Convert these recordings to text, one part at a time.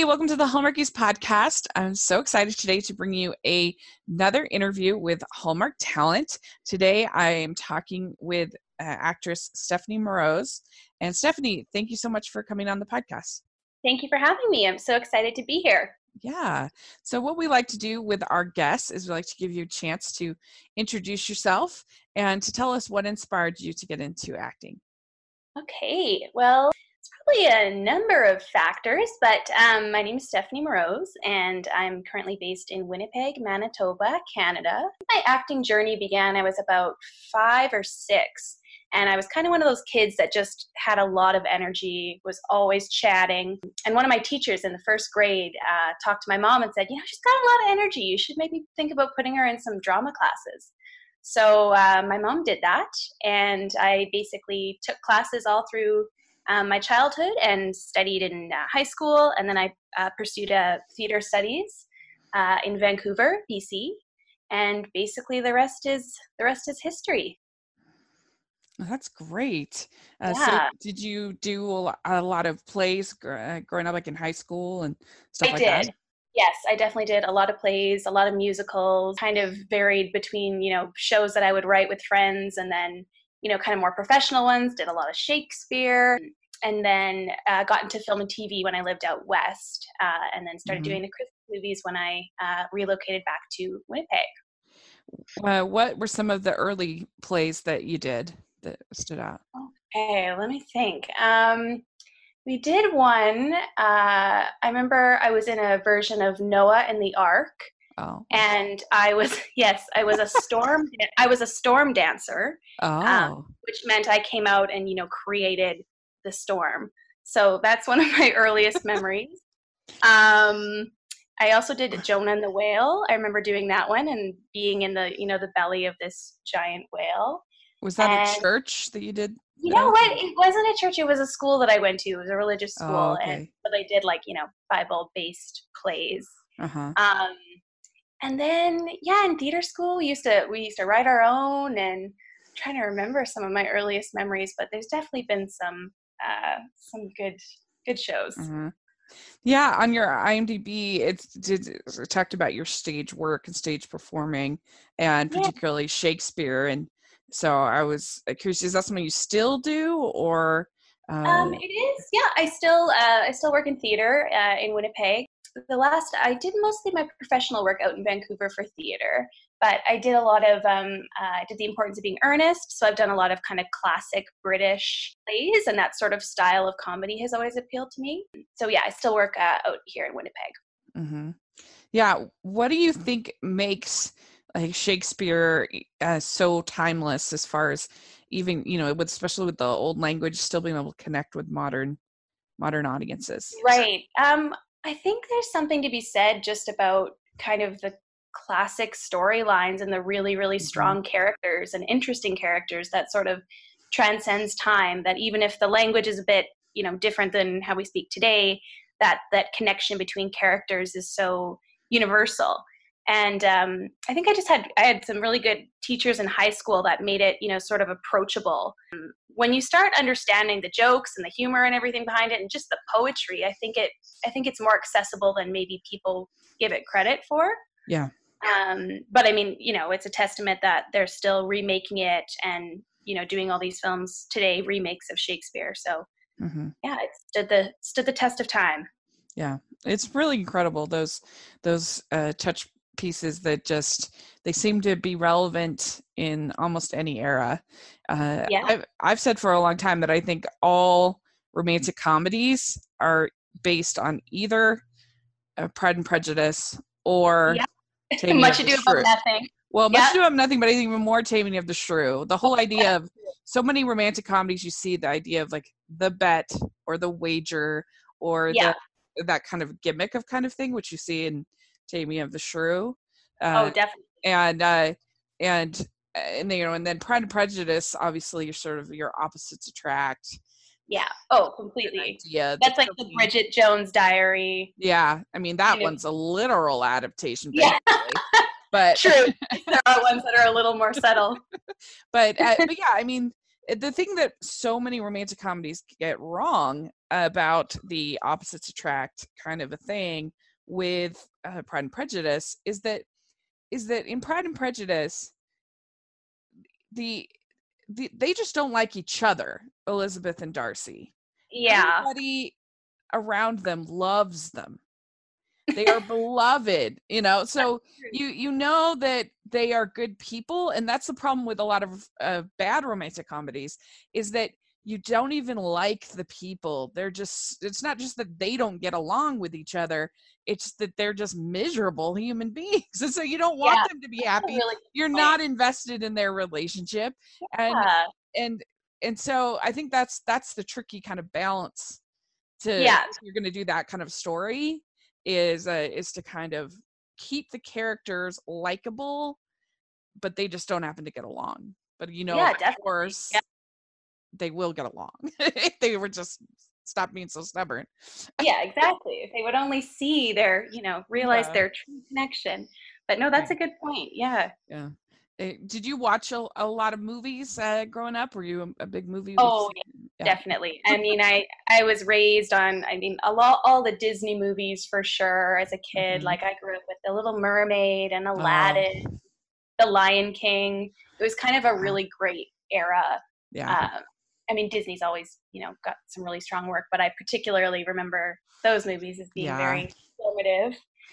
welcome to the Hallmarkies podcast. I'm so excited today to bring you another interview with Hallmark talent. Today I am talking with actress Stephanie Moroz. And Stephanie, thank you so much for coming on the podcast. Thank you for having me. I'm so excited to be here. Yeah. So what we like to do with our guests is we like to give you a chance to introduce yourself and to tell us what inspired you to get into acting. Okay. Well, it's probably a number of factors, but my name is Stephanie Moroz, and I'm currently based in Winnipeg, Manitoba, Canada. My acting journey began, I was about 5 or 6, and I was kind of one of those kids that just had a lot of energy, was always chatting. And one of my teachers in the first grade talked to my mom and said, she's got a lot of energy. You should maybe think about putting her in some drama classes. So my mom did that, and I basically took classes all through my childhood and studied in high school, and then I pursued theater studies in Vancouver, BC, and basically the rest is history. That's great. Yeah. So did you do a lot of plays growing up, like in high school and stuff like that? Yes, I definitely did a lot of plays, a lot of musicals, kind of varied between, shows that I would write with friends and then, kind of more professional ones, did a lot of Shakespeare, and then got into film and TV when I lived out west, and then started doing the Christmas movies when I relocated back to Winnipeg. What were some of the early plays that you did that stood out? Okay, let me think. We did one. I remember I was in a version of Noah and the Ark. Oh. And I was a storm. I was a storm dancer. Oh. Which meant I came out and created the storm. So that's one of my earliest memories. I also did Jonah and the Whale. I remember doing that one and being in the the belly of this giant whale. Was that a church that you did? You know what? It wasn't a church. It was a school that I went to. It was a religious school. Oh, okay. And so they did Bible-based plays. Uh-huh. And then, in theater school, we used to write our own, and I'm trying to remember some of my earliest memories, but there's definitely been some good shows. Uh-huh. Yeah, on your IMDb, it talked about your stage work and stage performing, and particularly Shakespeare. And so I was curious, is that something you still do, or? It is. Yeah, I still work in theater in Winnipeg. I did mostly my professional work out in Vancouver for theater, but I did a lot of, I did The Importance of Being Earnest, so I've done a lot of kind of classic British plays, and that sort of style of comedy has always appealed to me. So I still work out here in Winnipeg. Mm-hmm. Yeah, what do you think makes Shakespeare so timeless, as far as even, especially with the old language, still being able to connect with modern audiences? Right. I think there's something to be said just about kind of the classic storylines and the really, really strong characters and interesting characters that sort of transcends time, that even if the language is a bit, different than how we speak today, that connection between characters is so universal. And I think I had some really good teachers in high school that made it, sort of approachable. When you start understanding the jokes and the humor and everything behind it and just the poetry, I think it's more accessible than maybe people give it credit for. Yeah. But I mean, it's a testament that they're still remaking it and, doing all these films today, remakes of Shakespeare. So it stood the test of time. Yeah. It's really incredible. Those touch pieces that they seem to be relevant in almost any era. I've said for a long time that I think all romantic comedies are based on either Pride and Prejudice or Much Ado About Nothing. Well, Much Ado About Nothing, but I think even more Taming of the Shrew. The whole idea of so many romantic comedies, you see the idea of the bet or the wager or that kind of gimmick of kind of thing, which you see in Taming of the Shrew. Definitely. And then Pride and Prejudice, obviously your opposites attract. Yeah. Oh, completely. That's like the Bridget Jones Diary. Yeah. I mean, that one's a literal adaptation, basically. But true. There are ones that are a little more subtle. but yeah, I mean, the thing that so many romantic comedies get wrong about the opposites attract kind of a thing with Pride and Prejudice is that in Pride and Prejudice, they just don't like each other, Elizabeth and Darcy. Yeah. Everybody around them loves them. They are beloved, so you know that they are good people. And that's the problem with a lot of bad romantic comedies, is that you don't even like the people. It's not just that they don't get along with each other, it's that they're just miserable human beings. And so you don't want them to be happy. Really You're not invested in their relationship. Yeah. And so I think that's the tricky kind of balance if you're going to do that kind of story, is to kind of keep the characters likable, but they just don't happen to get along. But of course, they will get along if they were just stop being so stubborn. Yeah, exactly. If they would only see their, realize their true connection. But no, that's a good point. Yeah. Yeah. Did you watch a lot of movies growing up? Were you a big movie? Oh, yeah, definitely. I mean, I was raised on, all the Disney movies for sure as a kid. Mm-hmm. Like I grew up with The Little Mermaid and Aladdin, The Lion King. It was kind of a really great era. Yeah. Disney's always, got some really strong work, but I particularly remember those movies as being very formative.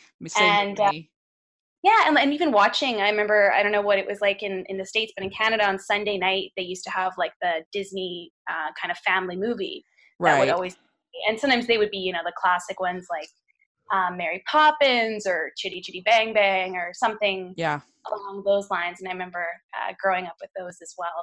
Yeah, and even watching, I remember, I don't know what it was like in the States, but in Canada on Sunday night, they used to have like the Disney kind of family movie that would always, and sometimes they would be, the classic ones like Mary Poppins or Chitty Chitty Bang Bang or something along those lines. And I remember growing up with those as well.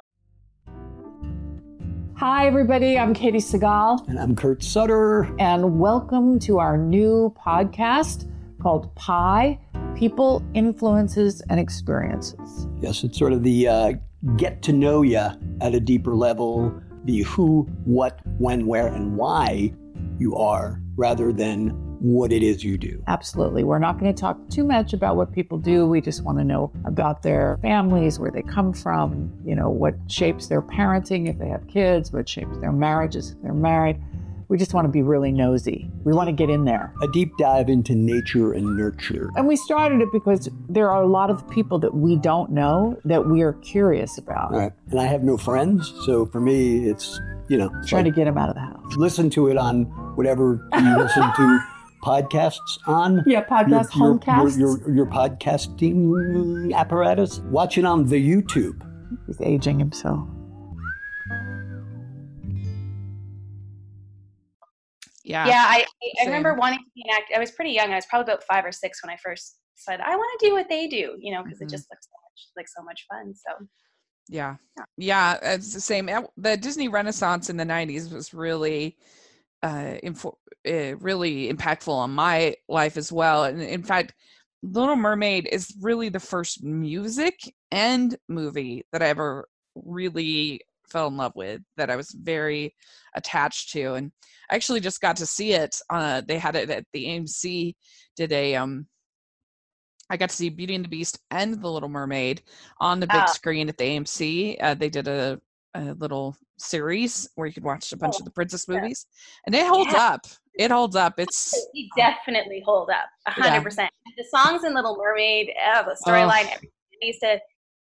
Hi, everybody. I'm Katie Segal. And I'm Kurt Sutter. And welcome to our new podcast called Pi, People, Influences, and Experiences. Yes, it's sort of the get to know you at a deeper level, the who, what, when, where, and why you are, rather than what it is you do. Absolutely. We're not going to talk too much about what people do. We just want to know about their families, where they come from, what shapes their parenting if they have kids, what shapes their marriages if they're married. We just want to be really nosy. We want to get in there. A deep dive into nature and nurture. And we started it because there are a lot of people that we don't know that we are curious about. All right. And I have no friends, so for me, it's, trying to get them out of the house. Listen to it on whatever you listen to podcasts on. Yeah, homecasts. Your podcasting apparatus. Watch it on the YouTube. He's aging himself. Yeah, I remember wanting to be an actor. I was pretty young. I was probably about 5 or 6 when I first decided I want to do what they do, because it just looks so much fun. So yeah, it's the same. The Disney Renaissance in the 90s was really really impactful on my life as well. And in fact, Little Mermaid is really the first music and movie that I ever really fell in love with, that I was very attached to. And I actually just got to see it. They had it at the AMC. I got to see Beauty and the Beast and The Little Mermaid on the big screen at the AMC. They did a little series where you could watch a bunch of the princess movies, and it holds up. It holds up. It definitely hold up 100%. The songs in Little Mermaid, the storyline, everything.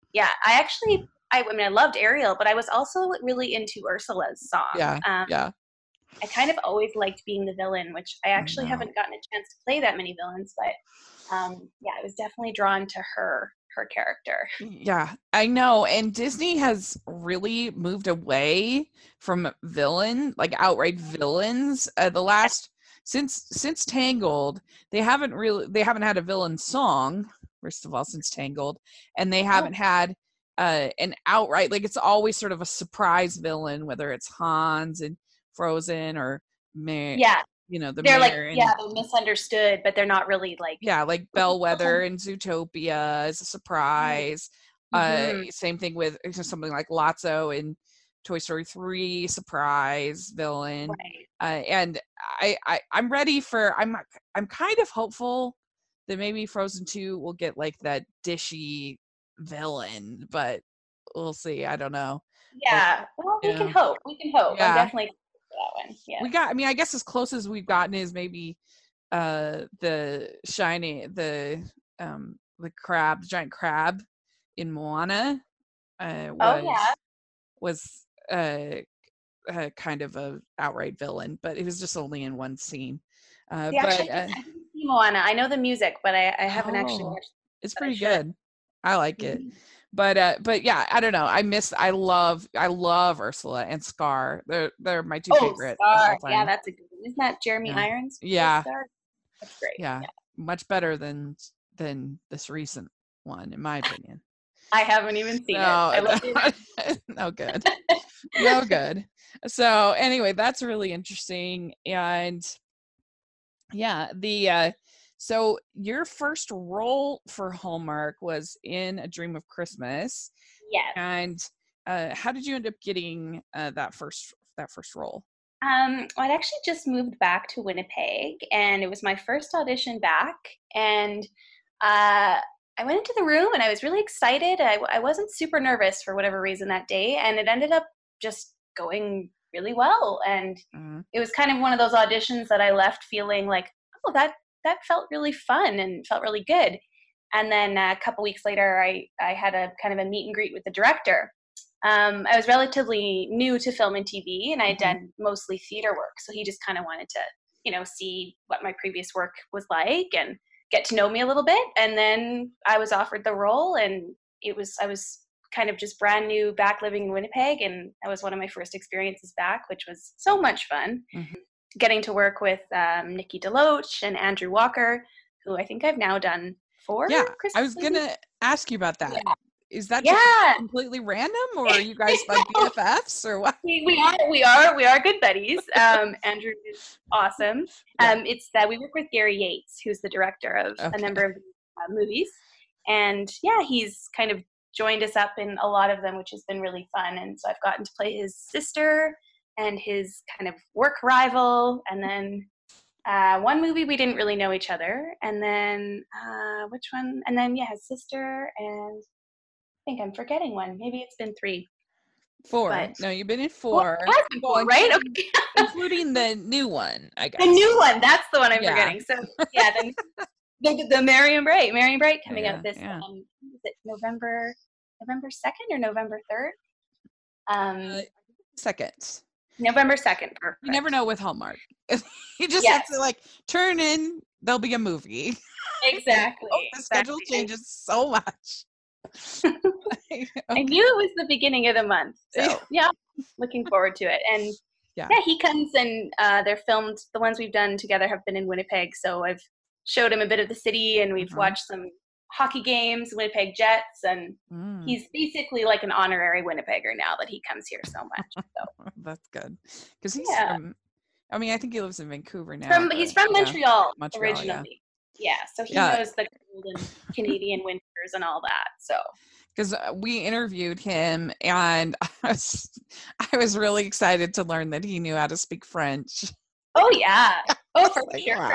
I loved Ariel, but I was also really into Ursula's song. I kind of always liked being the villain, which I actually haven't gotten a chance to play that many villains, but I was definitely drawn to her character. Yeah, I know. And Disney has really moved away from outright villains. Since Tangled, they haven't had a villain song, first of all, since Tangled, and they haven't had an outright, it's always sort of a surprise villain, whether it's Hans and Frozen or they're they're misunderstood, but they're not really like Bellwether and Zootopia is a surprise. Same thing with something like Lotso in Toy Story 3, surprise villain. And I'm ready for. I'm kind of hopeful that maybe Frozen 2 will get that dishy villain, but we'll see. I don't know. Yeah. Well, we can hope. We can hope. Yeah. I'm definitely excited for that one. Yeah. We got, I mean, I guess as close as we've gotten is maybe the crab, the giant crab in Moana was kind of a outright villain, but it was just only in one scene. I didn't see Moana. I know the music, but I haven't actually watched it. It's pretty good. I like it. But yeah, I don't know. I love Ursula and Scar. They're my two favorite. Scar. Yeah, that's a good one. Isn't that Jeremy Irons? Yeah. Scar? That's great. Yeah. Much better than this recent one, in my opinion. I haven't even seen it. I love it. No good. No good. So anyway, that's really interesting. And yeah, so your first role for Hallmark was in A Dream of Christmas. Yes. And how did you end up getting that first role? I'd actually just moved back to Winnipeg, and it was my first audition back. And I went into the room, and I was really excited. I wasn't super nervous for whatever reason that day, and it ended up just going really well. And it was kind of one of those auditions that I left feeling like, oh, that felt really fun and felt really good. And then a couple weeks later, I had a kind of a meet and greet with the director. I was relatively new to film and TV, and I had done mostly theater work. So he just kind of wanted to, see what my previous work was like and get to know me a little bit. And then I was offered the role, and I was kind of just brand new back living in Winnipeg. And that was one of my first experiences back, which was so much fun. Getting to work with Nikki DeLoach and Andrew Walker, who I think I've now done 4 Christmas I was going to ask you about that. Yeah. Is that just completely random, or are you guys like BFFs, or what? We are good buddies. Andrew is awesome. It's that we work with Gary Yates, who's the director of a number of movies, and he's kind of joined us up in a lot of them, which has been really fun. And so I've gotten to play his sister and his kind of work rival, and then one movie we didn't really know each other, and then which one? And then his sister, and I think I'm forgetting one. Maybe it's been 3. 4. But, no, you've been in 4. Well, it has been 4, right? Okay. Including the new one, I guess. The new one. That's the one I'm forgetting. So the Marion Bright coming out this. Is it November 2nd or November 3rd? 2nd. November 2nd. Perfect. You never know with Hallmark. You just have to turn in. There'll be a movie. Exactly. The schedule changes so much. I knew it was the beginning of the month, so looking forward to it. And he comes, and they're filmed. The ones we've done together have been in Winnipeg, so I've showed him a bit of the city, and we've watched some hockey games, Winnipeg Jets, and he's basically like an honorary Winnipegger now that he comes here so much. So. That's good, because he's from. I mean, I think he lives in Vancouver now. He's from Montreal originally. Yeah, so he knows the cold and Canadian winters and all that. So, because we interviewed him, and I was really excited to learn that he knew how to speak French. Oh yeah, for sure. Wow.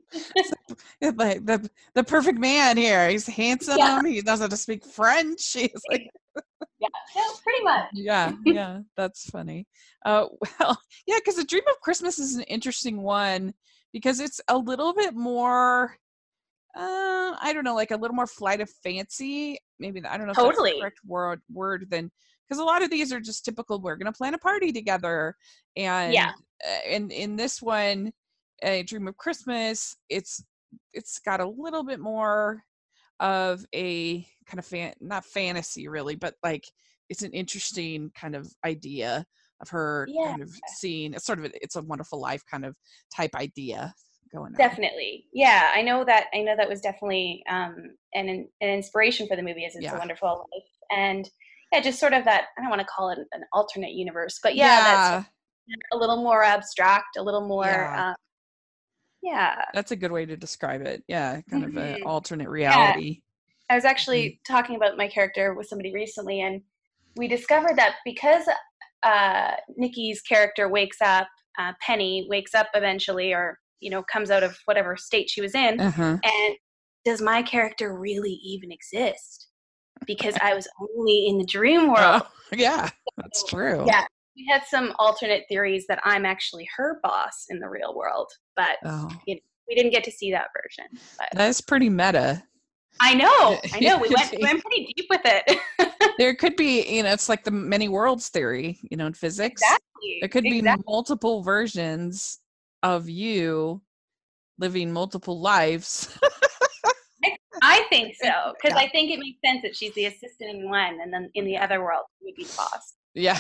Like the perfect man here. He's handsome. Yeah. He knows how to speak French. He's like. Pretty much. Yeah, that's funny. Because A Dream of Christmas is an interesting one because it's a little bit more. I don't know, like a little more flight of fancy. Maybe I don't know if that's the correct word than, because a lot of these are just typical. We're going to plan a party together, and in this one, A Dream of Christmas, it's got a little bit more of a kind of not fantasy really, but like it's an interesting kind of idea of her kind of seeing. It's sort of It's a Wonderful Life kind of type idea. Definitely. Yeah, I know that was definitely an inspiration for the movie as It's a Wonderful Life. And just sort of that, I don't want to call it an alternate universe, but that's a little more abstract, a little more that's a good way to describe it. Kind of an alternate reality. I was actually talking about my character with somebody recently, and we discovered that because Nikki's character wakes up, Penny wakes up eventually, or comes out of whatever state she was in, and does my character really even exist? because I was only in the dream world. Yeah, that's true. Yeah. We had some alternate theories that I'm actually her boss in the real world, but we didn't get to see that version. But that's pretty meta. I know. We went pretty deep with it. There could be, it's like the many worlds theory, in physics. Exactly. There could be multiple versions of you living multiple lives. I think so, because I think it makes sense that she's the assistant in one, and then in the other world, she would be the boss. Yeah.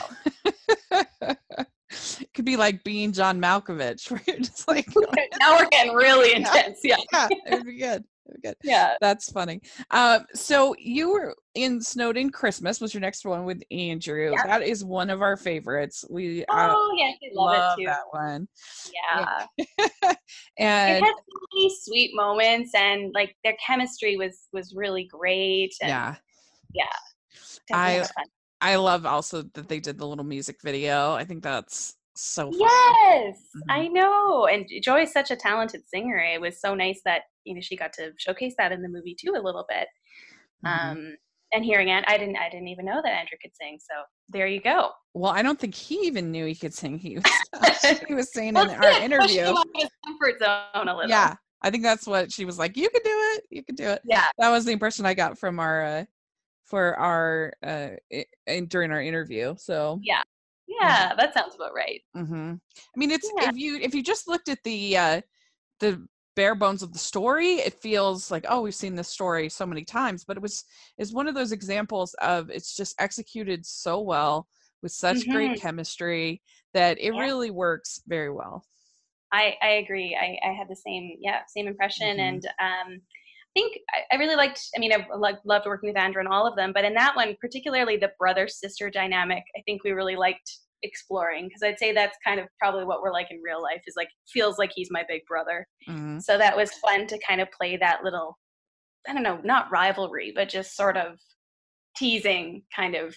It could be like being John Malkovich, where you're just like, now we're getting really intense. Yeah. It would be good. Yeah. That's funny. So you were in Snowed In Christmas was your next one with Andrew. Yeah. That is one of our favorites. Yes, I love it too. That one. Yeah. And it had so many sweet moments, and like their chemistry was really great. And yeah. I love also that they did the little music video. I think that's so fun. Yes, I know. And Joy is such a talented singer. It was so nice that she got to showcase that in the movie too a little bit. And hearing it, I didn't even know that Andrew could sing. So there you go. Well, I don't think he even knew he could sing. He was saying in our interview. Him out of his comfort zone a little. Yeah, I think that's what she was like. You can do it. You can do it. Yeah, that was the impression I got from our during our interview. So yeah, that sounds about right. I mean, it's if you just looked at the bare bones of the story, it feels like, oh, we've seen this story so many times, but it's one of those examples of it's just executed so well with such great chemistry that it really works very well. I agree. I had the same impression. And I think I really liked, I loved working with Andrew and all of them, but in that one, particularly the brother-sister dynamic, I think we really liked exploring, because I'd say that's kind of probably what we're like in real life, is like, feels like he's my big brother. So that was fun to kind of play that little, I don't know, not rivalry, but just sort of teasing kind of,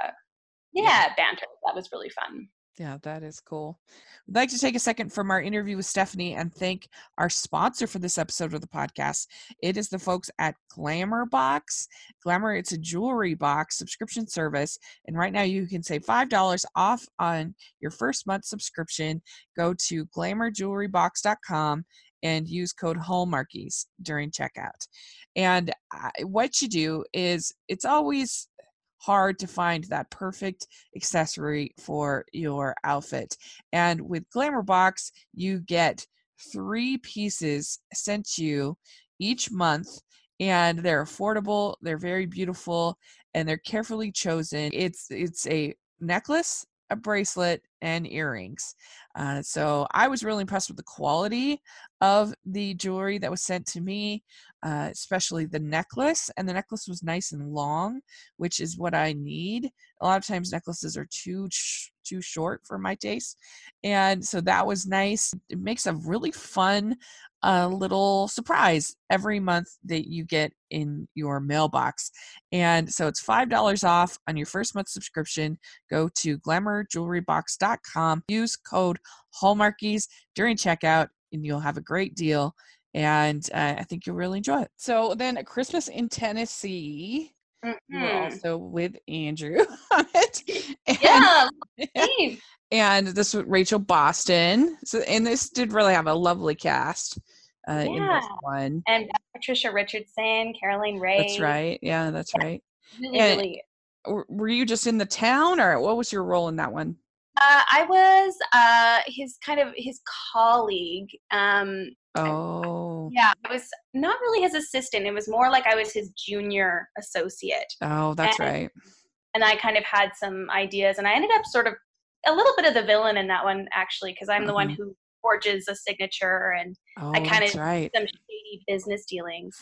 banter. That was really fun. Yeah, that is cool. I'd like to take a second from our interview with Stephanie and thank our sponsor for this episode of the podcast. It is the folks at Glamour Box. Glamour, it's a jewelry box subscription service. And right now you can save $5 off on your first month subscription. Go to glamourjewelrybox.com and use code Hallmarkies during checkout. And what you do is, it's always hard to find that perfect accessory for your outfit. And with Glamour Box, you get 3 pieces sent to you each month, and they're affordable, they're very beautiful, and they're carefully chosen. It's a necklace, a bracelet, and earrings. So I was really impressed with the quality of the jewelry that was sent to me, especially the necklace. And the necklace was nice and long, which is what I need. A lot of times necklaces are too short for my taste. And so that was nice. It makes a really fun little surprise every month that you get in your mailbox. And so it's $5 off on your first month subscription. Go to glamourjewelrybox.com, use code Hallmarkies during checkout, and you'll have a great deal. And I think you'll really enjoy it. So then A Christmas in Tennessee, you were also with Andrew on it. And this was Rachel Boston. And this did really have a lovely cast in this one. And Patricia Richardson, Caroline Ray. That's right. Yeah, that's right. Really. Were you just in the town, or what was your role in that one? I was his colleague. Yeah, I was not really his assistant. It was more like I was his junior associate. Oh, that's right. And I kind of had some ideas, and I ended up sort of a little bit of the villain in that one, actually, because I'm the one who forges a signature, and I kind of did some shady business dealings.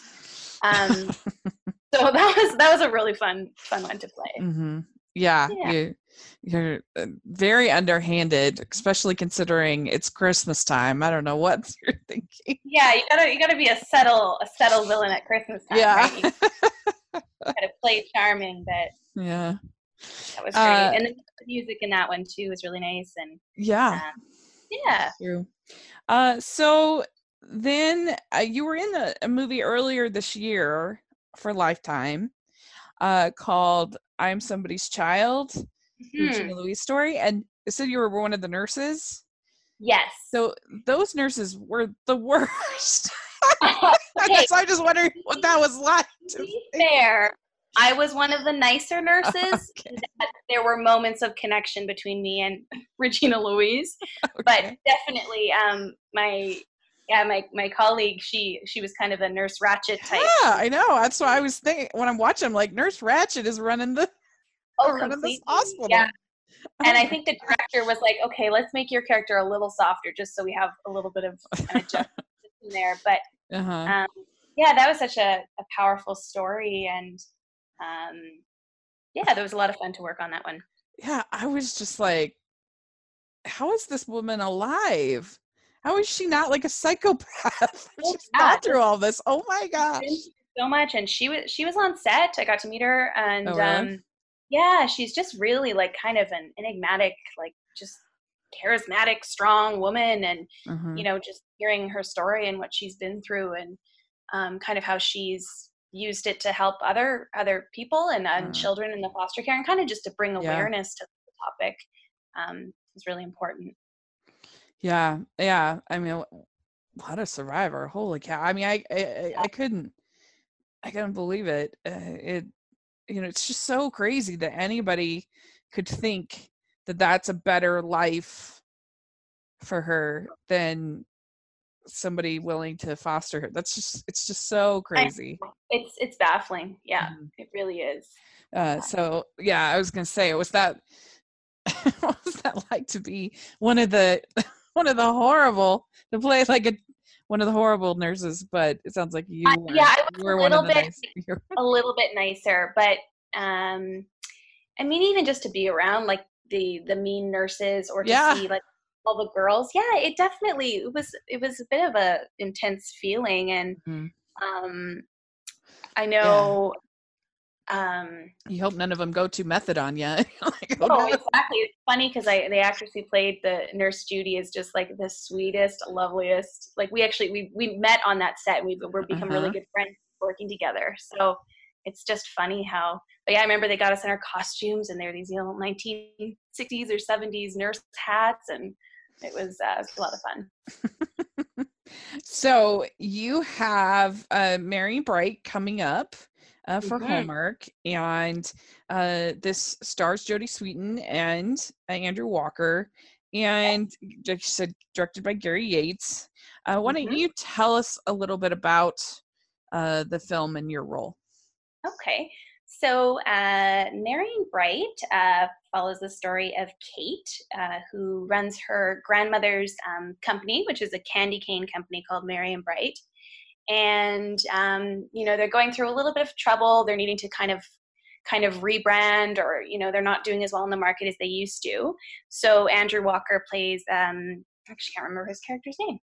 So that was a really fun one to play. Yeah. You're very underhanded, especially considering it's Christmas time. I don't know what you're thinking. Yeah, you gotta be a subtle villain at Christmas time. Yeah, right? You gotta play charming, but yeah, that was great. And the music in that one too was really nice. And yeah. True. So then you were in a movie earlier this year for Lifetime. called I'm Somebody's Child, Regina Louise story, and it said you were one of the nurses. Yes. So those nurses were the worst. I guess I'm just wondering what that was like. To be fair, I was one of the nicer nurses. Okay. There were moments of connection between me and Regina Louise, but definitely my colleague, she was kind of a Nurse Ratched type. Yeah, I know. That's what I was thinking when I'm watching. I'm like, Nurse Ratched is running the this hospital. Yeah. And I think the director was like, okay, let's make your character a little softer just so we have a little bit of kind of justice in there. But that was such a powerful story. And there was a lot of fun to work on that one. Yeah, I was just like, how is this woman alive? How is she not like a psychopath? She's gone through all this. Oh my gosh. So much. And she was on set. I got to meet her. And really? She's just really like kind of an enigmatic, like just charismatic, strong woman. And, just hearing her story and what she's been through and kind of how she's used it to help other people and children in the foster care and kind of just to bring awareness to the topic is really important. Yeah. I mean, what a survivor! Holy cow! I mean, I couldn't believe it. It's just so crazy that anybody could think that that's a better life for her than somebody willing to foster her. It's just so crazy. It's baffling. Yeah, it really is. So yeah, I was gonna say, what was that like to be one of the horrible, to play like one of the horrible nurses? But it sounds like you were, I was a little bit nicer, but I mean, even just to be around like the mean nurses or to see like all the girls, it definitely it was a bit of a intense feeling. And I know you hope none of them go to methadone yet. Exactly. It's funny because the actress who played the nurse Judy is just like the sweetest, loveliest. Like we met on that set. We're become really good friends working together. So it's just funny how. But I remember they got us in our costumes, and they're these 1960s or 70s nurse hats, and it was a lot of fun. So you have Mary Bright coming up for Hallmark, and this stars Jodie Sweetin and Andrew Walker, and like you said, directed by Gary Yates. Why don't you tell us a little bit about the film and your role? Okay, so Marion Bright follows the story of Kate, who runs her grandmother's company, which is a candy cane company called Marion Bright. And they're going through a little bit of trouble. They're needing to kind of rebrand, or they're not doing as well in the market as they used to. So Andrew Walker plays I actually can't remember his character's name.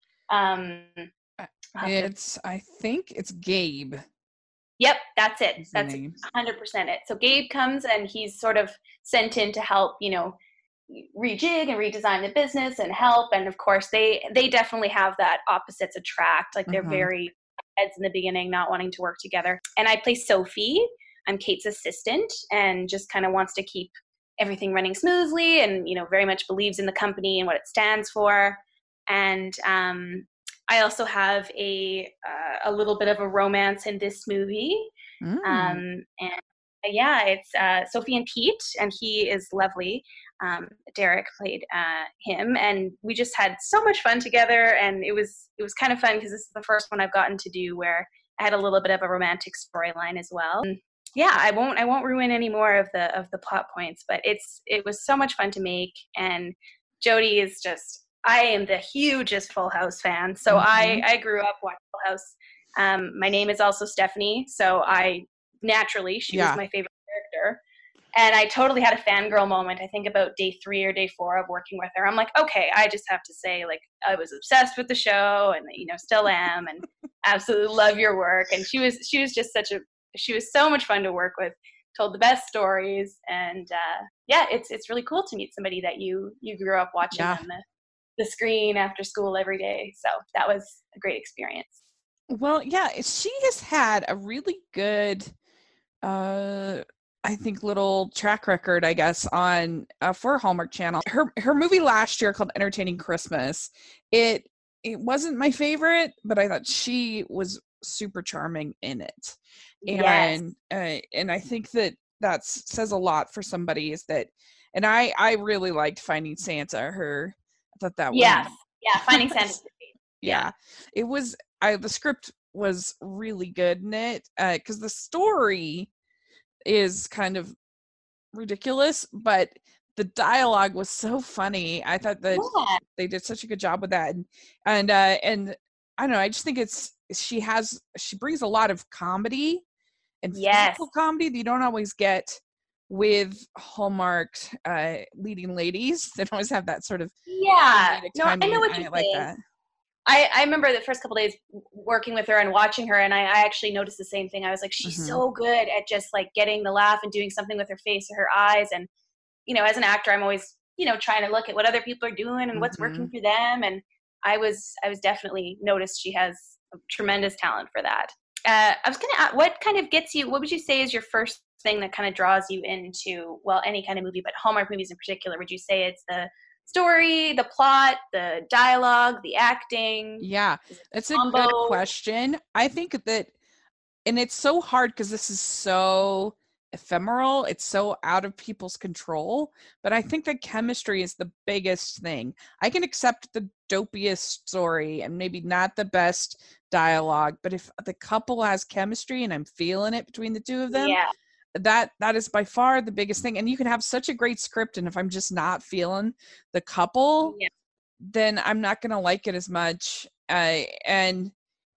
I think it's Gabe. Yep, that's it. That's 100% it. So Gabe comes, and he's sort of sent in to help rejig and redesign the business and help. And of course they definitely have that opposites attract. Like they're very heads in the beginning, not wanting to work together. And I play Sophie. I'm Kate's assistant, and just kind of wants to keep everything running smoothly, and very much believes in the company and what it stands for. And I also have a little bit of a romance in this movie. And it's Sophie and Pete, and he is lovely. Derek played him, and we just had so much fun together. And it was kind of fun because this is the first one I've gotten to do where I had a little bit of a romantic storyline as well. I won't ruin any more of the plot points, but it was so much fun to make. And Jodie is just, I am the hugest Full House fan, so I grew up watching Full House. My name is also Stephanie, so she was my favorite character. And I totally had a fangirl moment, I think about day 3 or day 4 of working with her. I'm like, okay, I just have to say, like, I was obsessed with the show, and still am, and absolutely love your work. And she was just she was so much fun to work with, told the best stories. And it's really cool to meet somebody that you grew up watching on the screen after school every day. So that was a great experience. Well, yeah, she has had a really good I think little track record, I guess, on for Hallmark Channel. Her movie last year called Entertaining Christmas. It wasn't my favorite, but I thought she was super charming in it. Yes. And I think that says a lot for somebody, is that, and I really liked Finding Santa. I thought that yes. one. Yeah, Finding Santa. Yeah. It was the script was really good in it, because the story is kind of ridiculous, but the dialogue was so funny. I thought that they did such a good job with that, and I don't know, I just think she brings a lot of comedy and physical comedy that you don't always get with Hallmark leading ladies. They don't always have that sort of I know what I you're like saying. that. I remember the first couple days working with her and watching her, and I actually noticed the same thing. I was like, she's so good at just like getting the laugh and doing something with her face or her eyes. And, you know, as an actor, I'm always, you know, trying to look at what other people are doing and what's working for them. And I was definitely noticed she has a tremendous talent for that. I was going to ask, what kind of gets you, what would you say is your first thing that kind of draws you into, well, any kind of movie, but Hallmark movies in particular? Would you say it's the story, the plot, the dialogue, the acting? Yeah, that's a good question. I think that, and it's so hard because this is so ephemeral, it's so out of people's control, but I think that chemistry is the biggest thing. I can accept the dopiest story and maybe not the best dialogue, but if the couple has chemistry and I'm feeling it between the two of them, that is by far the biggest thing. And you can have such a great script, and if I'm just not feeling the couple, then I'm not going to like it as much. And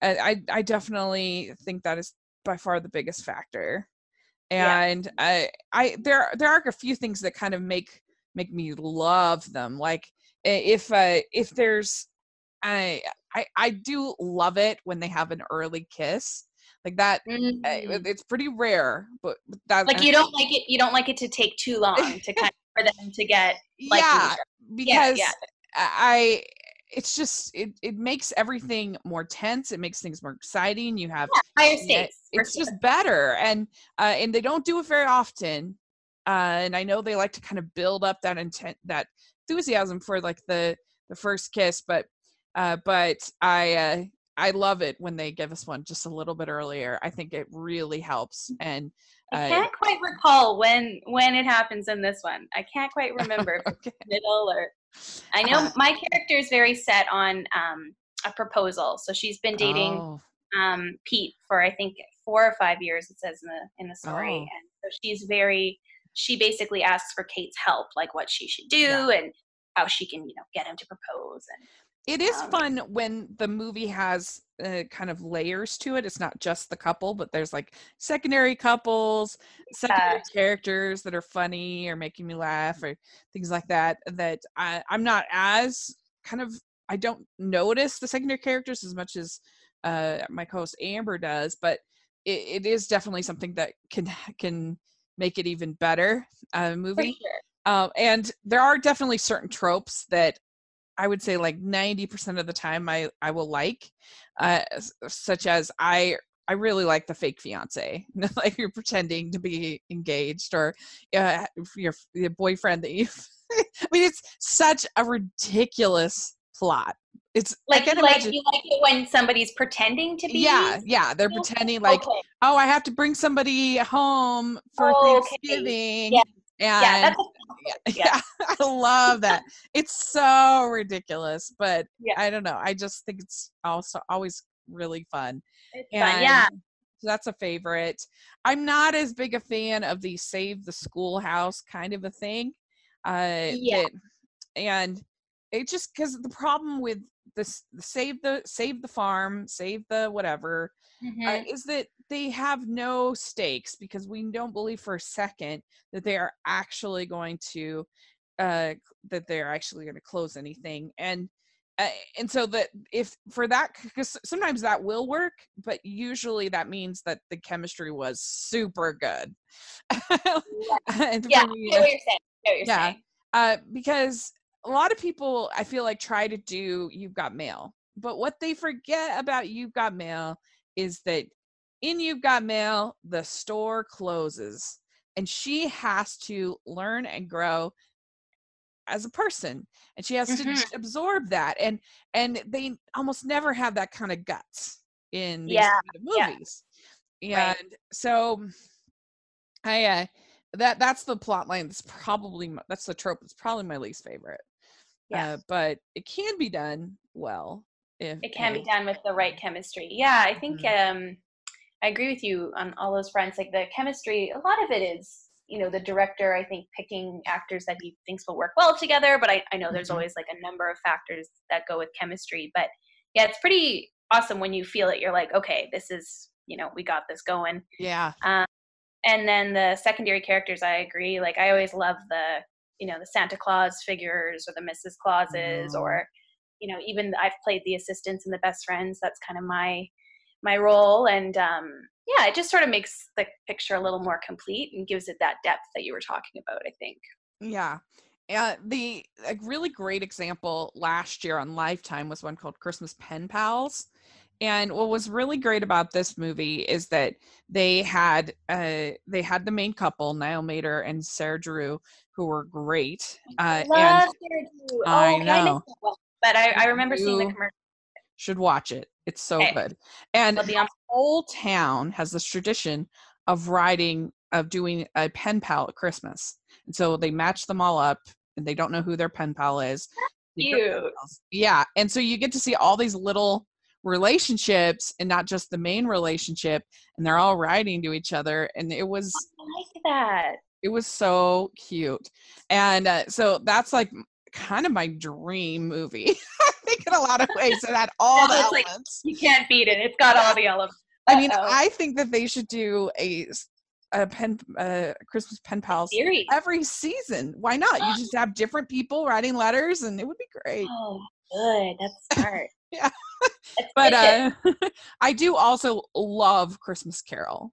I definitely think that is by far the biggest factor. And there are a few things that kind of make me love them. Like if there's, I do love it when they have an early kiss. Like that, it's pretty rare, but that, like you don't like it to take too long to kind of for them to get like because it's just it makes everything more tense. It makes things more exciting. You have higher stakes. It's just better, and they don't do it very often. And I know they like to kind of build up that that enthusiasm for like the first kiss, but I love it when they give us one just a little bit earlier. I think it really helps. And I can't quite recall when it happens in this one. I can't quite remember if it's middle or. I know my character is very set on a proposal. So she's been dating Pete for I think 4 or 5 years. It says in the story, and so she basically asks for Kate's help, like what she should do and how she can get him to propose. And it is fun when the movie has kind of layers to it. It's not just the couple, but there's like secondary couples, secondary characters that are funny or making me laugh or things like that. That I'm not as kind of, I don't notice the secondary characters as much as my co-host Amber does, but it is definitely something that can make it even better movie. For sure. And there are definitely certain tropes that I would say like 90% of the time I will like, such as I really like the fake fiance, like you're pretending to be engaged, or your boyfriend that you. I mean, it's such a ridiculous plot. It's like you like it when somebody's pretending to be. Yeah, they're pretending like, oh, I have to bring somebody home for Thanksgiving. And I love that. It's so ridiculous, but I don't know. I just think it's also always really fun. It's fun, so that's a favorite. I'm not as big a fan of the save the schoolhouse kind of a thing. And it just, because the problem with this save the farm, save the whatever, is that they have no stakes, because we don't believe for a second that they are actually going to close anything. And so that if for that, because sometimes that will work, but usually that means that the chemistry was super good. I know what you're saying. Because a lot of people, I feel like, try to do You've Got Mail, but what they forget about You've Got Mail is that in You've Got Mail, the store closes and she has to learn and grow as a person, and she has to absorb that, and they almost never have that kind of guts in these kind of movies. And so I that's the plot line that's the trope that's probably my least favorite. But it can be done well if it can be done with the right chemistry. I think I agree with you on all those fronts. Like the chemistry, a lot of it is, you know, the director, I think, picking actors that he thinks will work well together. But I know there's always like a number of factors that go with chemistry. But yeah, it's pretty awesome when you feel it. You're like, okay, this is, you know, we got this going. Yeah. And then the secondary characters, I agree. Like I always love the, you know, the Santa Claus figures or the Mrs. Clauses, or, you know, even I've played the assistants and the best friends. That's kind of my role. And it just sort of makes the picture a little more complete and gives it that depth that you were talking about, I think. Yeah. A really great example last year on Lifetime was one called Christmas Pen Pals. And what was really great about this movie is that they had the main couple, Niall Mater and Sarah Drew, who were great. I love Sarah Drew. I know. But I remember seeing the commercial. Should watch it. It's so good. And the whole town has this tradition of doing a pen pal at Christmas. And so they match them all up, and they don't know who their pen pal is. Cute. Yeah. And so you get to see all these little relationships and not just the main relationship, and they're all writing to each other. And it was I like that. It was so cute. And so that's like kind of my dream movie. I think in a lot of ways it had all the elements. Like, you can't beat it. It's got all the elements. I mean, I think that they should do a Christmas pen pals series every season. Why not? You just have different people writing letters, and it would be great. Oh, good. That's smart. Yeah. But I do also love Christmas Carol.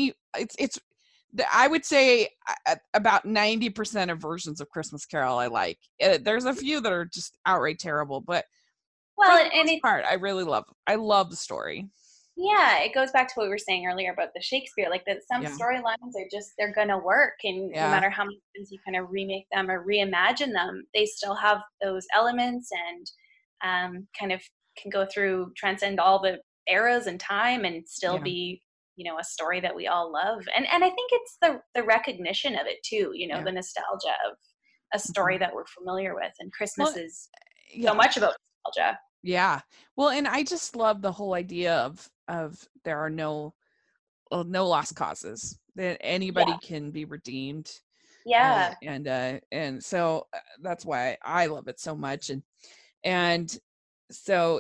I would say about 90% of versions of Christmas Carol I like. There's a few that are just outright terrible, but for the most part, I love the story. Yeah, it goes back to what we were saying earlier about the Shakespeare. Like that, some storylines they're gonna work, and no matter how many times you kind of remake them or reimagine them, they still have those elements and kind of can go through, transcend all the eras and time, and still be, you know, a story that we all love. And I think it's the recognition of it too. You know, the nostalgia of a story that we're familiar with, and Christmas is so much about nostalgia. Yeah. Well, and I just love the whole idea of there are no lost causes, that anybody can be redeemed. Yeah. And so that's why I love it so much. And so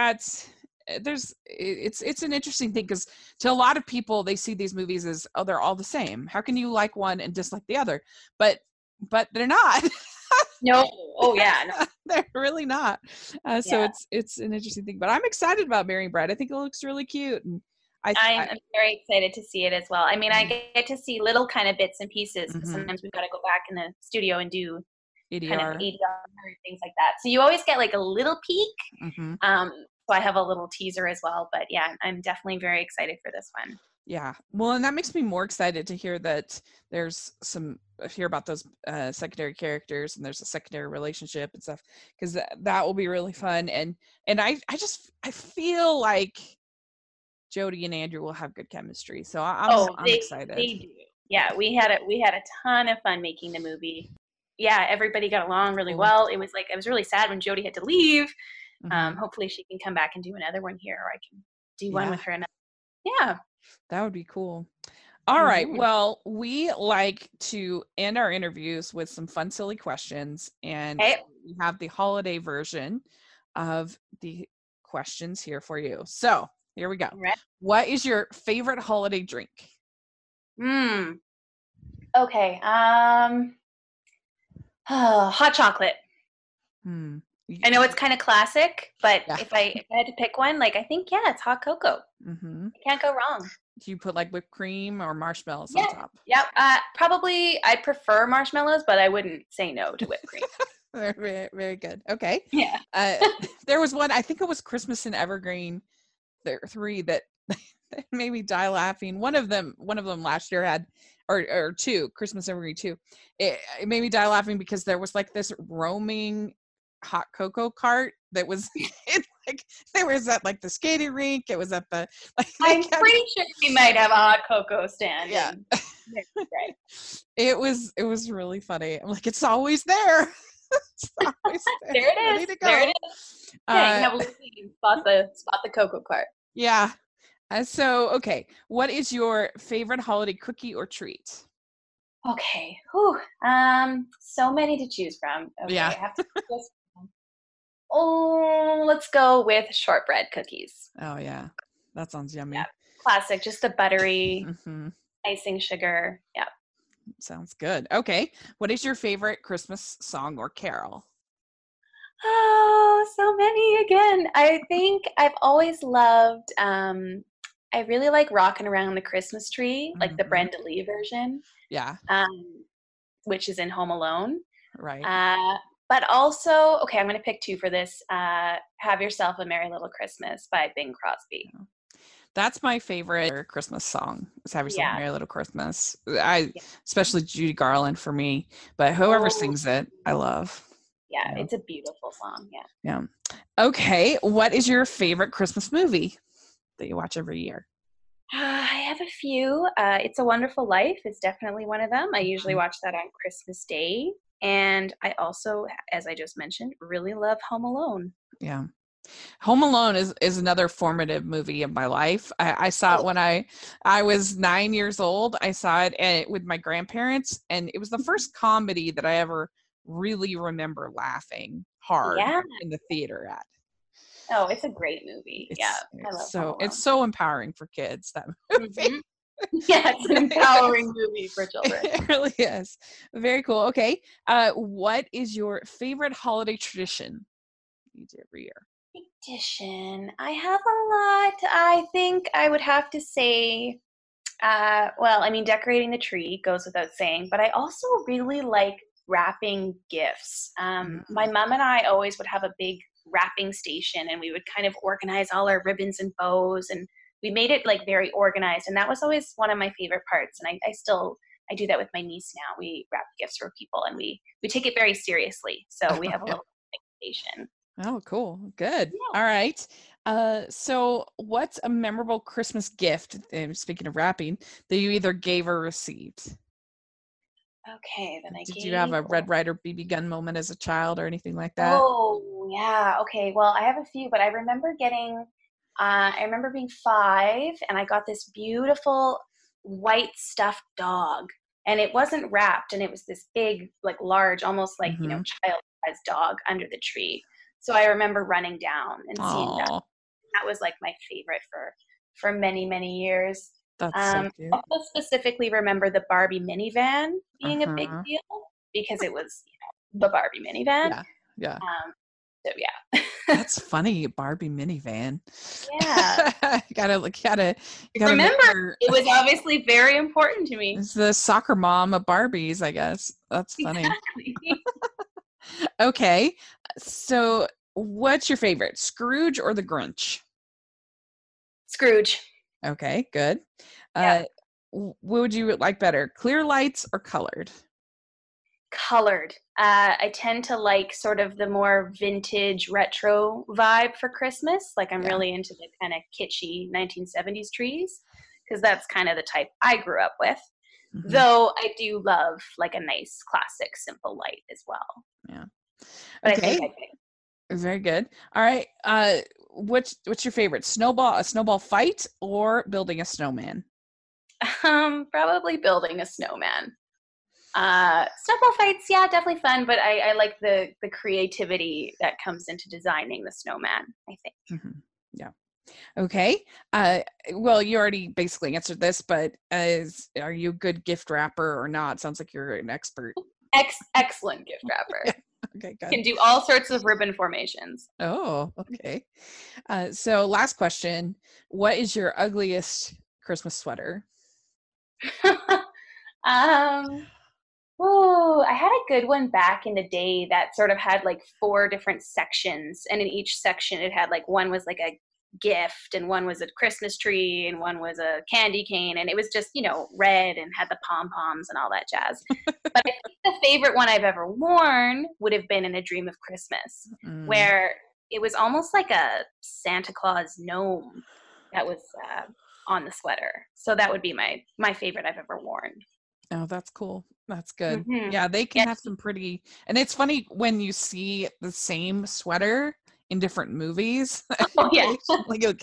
it's an interesting thing, because to a lot of people, they see these movies as, oh, they're all the same. How can you like one and dislike the other? But they're not. No. Oh yeah. No. They're really not. So it's an interesting thing, but I'm excited about Mary Bride. I think it looks really cute. And I'm very excited to see it as well. I mean, I get to see little kind of bits and pieces, because sometimes we've got to go back in the studio and do ADR. Kind of ADR and things like that. So you always get like a little peek. So I have a little teaser as well, but yeah, I'm definitely very excited for this one. Yeah. Well, and that makes me more excited to hear that there's hear about those secondary characters, and there's a secondary relationship and stuff, because that will be really fun. And I feel like Jodie and Andrew will have good chemistry. So I'm excited. They do. Yeah. We had a ton of fun making the movie. Yeah. Everybody got along really well. It was really sad when Jodie had to leave. Hopefully she can come back and do another one here, or I can do one with her. Yeah. That would be cool. All right. Well, we like to end our interviews with some fun, silly questions, and we have the holiday version of the questions here for you. So here we go. Right. What is your favorite holiday drink? Okay. Hot chocolate. I know it's kind of classic, but if I had to pick one, I think, it's hot cocoa. You can't go wrong. Do you put whipped cream or marshmallows on top? Yeah. Probably I prefer marshmallows, but I wouldn't say no to whipped cream. Very, very good. Okay. Yeah. There was one, I think it was Christmas in Evergreen 3 that that made me die laughing. One of them last year had, or two, Christmas Memory 2. It made me die laughing because there was like this roaming hot cocoa cart that was like, there was at like the skating rink. It was at the, like, I'm pretty sure we might have a hot cocoa stand. Yeah. Right. It was really funny. I'm like, it's always there. It's always there. There it Ready is. to go. There it is. Okay, now spot the cocoa cart. Yeah. So, okay. What is your favorite holiday cookie or treat? Okay. Whew. So many to choose from. Okay, Yeah. I have to just. Oh, let's go with shortbread cookies. Oh yeah, that sounds yummy. Yeah, classic. Just the buttery Mm-hmm. icing sugar. Yeah. Sounds good. Okay. What is your favorite Christmas song or carol? Oh, so many again. I think I've always loved. I really like "Rockin' Around the Christmas Tree," like the Mhm. Brenda Lee version. Yeah. Which is in Home Alone. Right. But also, okay, I'm going to pick two for this. "Have Yourself a Merry Little Christmas" by Bing Crosby. That's my favorite Christmas song. Is "Have Yourself a Merry Little Christmas." Especially Judy Garland for me, but whoever sings it, I love. Yeah, it's a beautiful song. Yeah. Yeah. Okay. What is your favorite Christmas movie that you watch every year? I have a few. "It's a Wonderful Life" is definitely one of them. I usually watch that on Christmas Day. And I also, as I just mentioned, really love Home Alone. Yeah. Home Alone is another formative movie of my life. I saw it when I was 9 years old. I saw it with my grandparents, and it was the first comedy that I ever really remember laughing hard in the theater at. Oh, it's a great movie. I love Home Alone. It's so empowering for kids, that movie. Mm-hmm. Yeah, it's an empowering movie for children. It really is. Very cool. Okay. What is your favorite holiday tradition you do every year? Tradition. I have a lot. I think I would have to say, well, I mean, decorating the tree goes without saying, but I also really like wrapping gifts. My mom and I always would have a big wrapping station, and we would kind of organize all our ribbons and bows, and we made it like very organized, and that was always one of my favorite parts. And I do that with my niece now. We wrap gifts for people, and we take it very seriously. So we have a little station. Oh, cool. Good. Yeah. All right. So what's a memorable Christmas gift, speaking of wrapping, that you either gave or received? Okay, then Did you have a Red Ryder BB gun moment as a child or anything like that? Oh, yeah. Okay, well, I have a few, but I remember being 5, and I got this beautiful white stuffed dog, and it wasn't wrapped, and it was this big, like large, almost like, child-sized dog under the tree. So I remember running down and seeing that. That was like my favorite for many, many years. That's so cute. I also specifically remember the Barbie minivan being a big deal because it was, the Barbie minivan. Yeah. So yeah. That's funny, Barbie minivan. Yeah. you gotta remember, it was obviously very important to me. It's the soccer mom of Barbies, I guess. That's funny. Exactly. Okay. So what's your favorite, Scrooge or the Grinch? Scrooge. Okay, good. Yeah. What would you like better, clear lights or colored? Colored. I tend to like sort of the more vintage retro vibe for Christmas. Like I'm really into the kind of kitschy 1970s trees because that's kind of the type I grew up with. Mm-hmm. Though I do love like a nice classic simple light as well. Yeah. But okay. I think very good. All right. What's your favorite, a snowball fight or building a snowman? Probably building a snowman. Snowball fights, yeah, definitely fun, but I like the creativity that comes into designing the snowman, I think. Mm-hmm. Yeah. Okay. Well, you already basically answered this, but are you a good gift wrapper or not? Sounds like you're an expert. Excellent gift wrapper. Yeah. Okay, good. Can do all sorts of ribbon formations. Oh, okay. So last question. What is your ugliest Christmas sweater? Oh, I had a good one back in the day that sort of had like 4 different sections, and in each section it had like one was like a gift, and one was a Christmas tree, and one was a candy cane, and it was just, red and had the pom-poms and all that jazz. But I think the favorite one I've ever worn would have been in A Dream of Christmas, where it was almost like a Santa Claus gnome that was on the sweater. So that would be my favorite I've ever worn. Oh, that's cool. That's good. Yeah, they can have some pretty, and it's funny when you see the same sweater in different movies. Oh, yeah. Like, okay,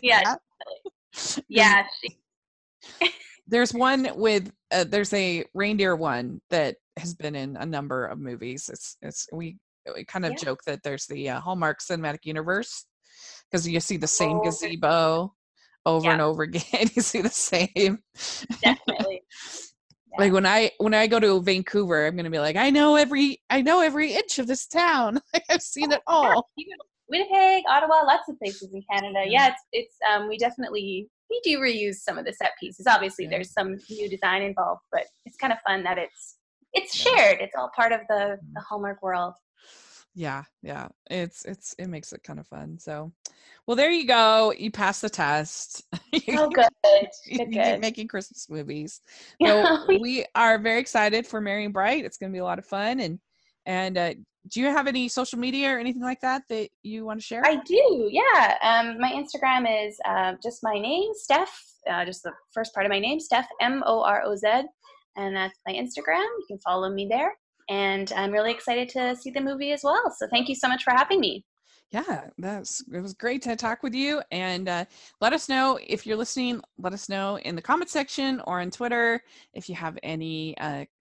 yeah. There's one with, there's a reindeer one that has been in a number of movies. We kind of joke that there's the Hallmark Cinematic Universe, because you see the same gazebo over and over again. You see the same. Definitely. Like when I go to Vancouver, I'm gonna be like, I know every inch of this town. Like, I've seen it all. Winnipeg, Ottawa, lots of places in Canada. Yeah, it's we do reuse some of the set pieces. Obviously, there's some new design involved, but it's kind of fun that it's shared. It's all part of the Hallmark world. Yeah. It makes it kind of fun. So, well, there you go. You passed the test. Oh, good. You keep making Christmas movies. So we are very excited for Merry and Bright. It's going to be a lot of fun. And do you have any social media or anything like that you want to share? I do. Yeah. My Instagram is just my name, Steph. Just the first part of my name, Steph, Moroz, and that's my Instagram. You can follow me there. And I'm really excited to see the movie as well. So thank you so much for having me. Yeah, it was great to talk with you. And let us know if you're listening. Let us know in the comment section or on Twitter if you have any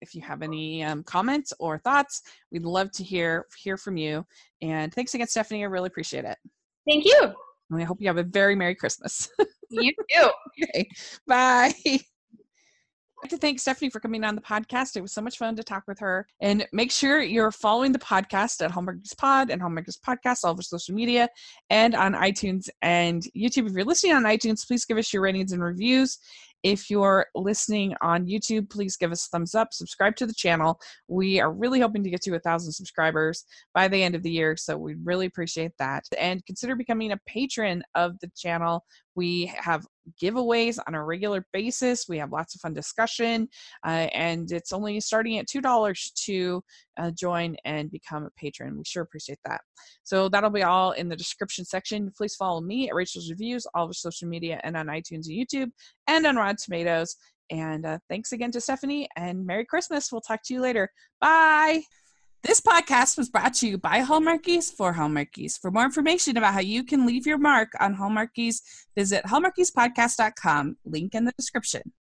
comments or thoughts. We'd love to hear from you. And thanks again, Stephanie. I really appreciate it. Thank you. And I hope you have a very Merry Christmas. You too. Okay. Bye. I'd like to thank Stephanie for coming on the podcast. It was so much fun to talk with her. And make sure you're following the podcast at Hallmark Geeks Pod and Hallmark Geeks Podcast, all over social media, and on iTunes and YouTube. If you're listening on iTunes, please give us your ratings and reviews. If you're listening on YouTube, please give us a thumbs up, subscribe to the channel. We are really hoping to get to 1,000 subscribers by the end of the year, so we really appreciate that. And consider becoming a patron of the channel. We have giveaways on a regular basis. We have lots of fun discussion, and it's only starting at $2 to join and become a patron. We sure appreciate that. So that'll be all in the description section. Please follow me at Rachel's Reviews, all over social media, and on iTunes and YouTube, and on Rotten Tomatoes. And thanks again to Stephanie, and Merry Christmas. We'll talk to you later. Bye. This podcast was brought to you by Hallmarkies for Hallmarkies. For more information about how you can leave your mark on Hallmarkies, visit hallmarkiespodcast.com. Link in the description.